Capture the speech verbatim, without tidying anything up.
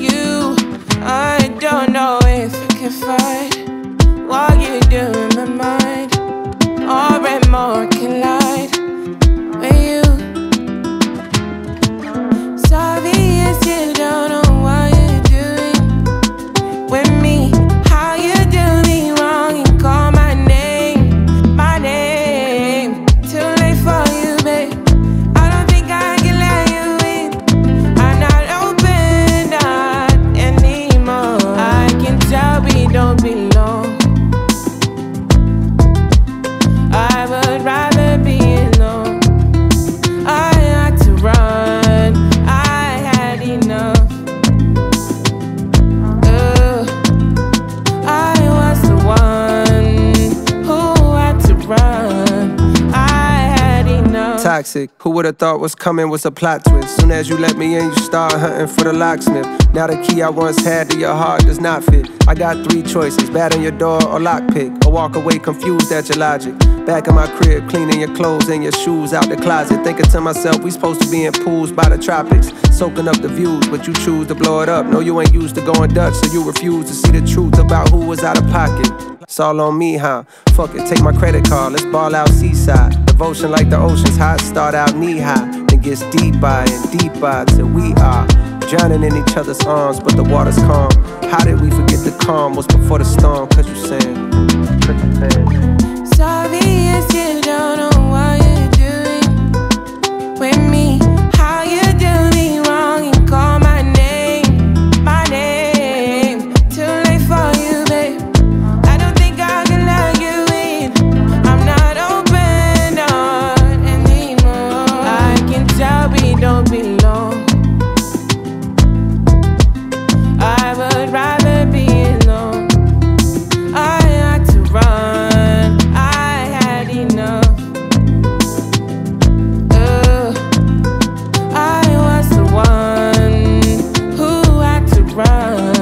you. I don't know if I can fight what you do in my mind, or more can lie with you. Sorry if you don't know what you're doing with me. How you do me wrong and call my name, my name. Too late for you, babe. I don't think I can let you in. I'm not open up anymore. I can tell we don't belong. I would rather be alone. I had to run, I had enough. uh, I was the one who had to run. I had enough. Toxic, who would've thought what's coming was a plot twist. Soon as you let me in, you start hunting for the locksmith. Now the key I once had to your heart does not fit. I got three choices, bat on your door or lockpick, or walk away confused at your logic. Back in my crib, cleaning your clothes and your shoes out the closet, thinking to myself, we supposed to be in pools by the tropics, soaking up the views, but you choose to blow it up. No, you ain't used to going Dutch, so you refuse to see the truth about who was out of pocket. It's all on me, huh? Fuck it, take my credit card, let's ball out seaside. Devotion like the ocean's hot, start out knee high, then gets deeper and deeper till we are drowning in each other's arms, but the water's calm. How did we forget the calm was before the storm? Cause you saying, cause you saying. Sorry if you don't know what you're doing with me. How you do me wrong and call my name, my name. Too late for you, babe. I don't think I can let you in. I'm not open on anymore. I can tell we don't belong. I would rather be alone. I had to run, I had enough. uh, I was the one who had to run.